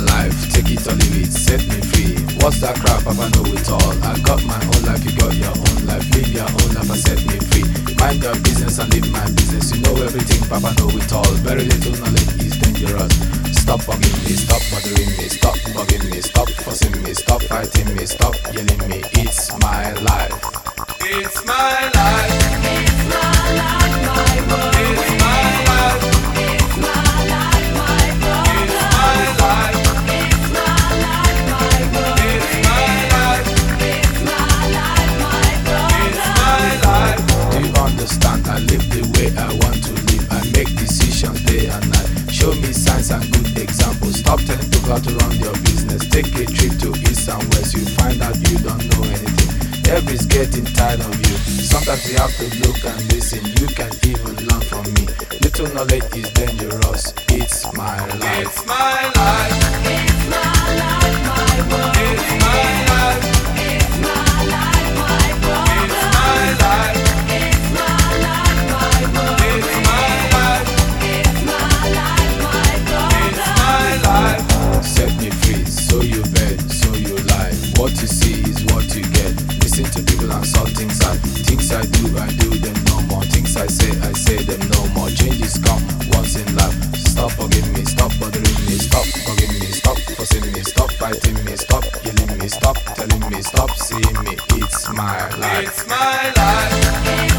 life, take it or leave it, set me free. What's that crap, Papa know it all. I got my own life, you got your own life. Live your own life and set me free. Mind your business and live my business. You know everything, Papa know it all. Very little knowledge is dangerous. Stop bugging me, stop bothering me, stop bugging me, stop fussing me, stop fighting me, stop yelling me. It's my life. It's my life. It's my life, my world. It's my life. It's my life, my world. It's my life. It's my life, my world. It's my life. It's my life, my world. It's my life. Do you understand? I live the way I want to live. I make decisions day and night. Show me signs and good examples. Stop telling people how to run your business. Take a trip to east and west. You find out you don't know anything. Everybody's getting tired of you. Sometimes you have to look and listen. You can even learn from me. Little knowledge is dangerous. It's my life. It's my life. It's my life, my world. It's my life. It's my life, my world. It's my life. It's my life, my world. It's my life. It's my life, my world. It's my life. Set me free, so you bet, so you lie. What you see is what you get. Listen to people and saw things I do them no more. Things I say them no more. Changes come once in life. Stop bugging me, stop bothering me, stop bugging me, stop fussing me, stop fighting me, stop yelling me, stop telling me, stop seeing me. It's my life. It's my life.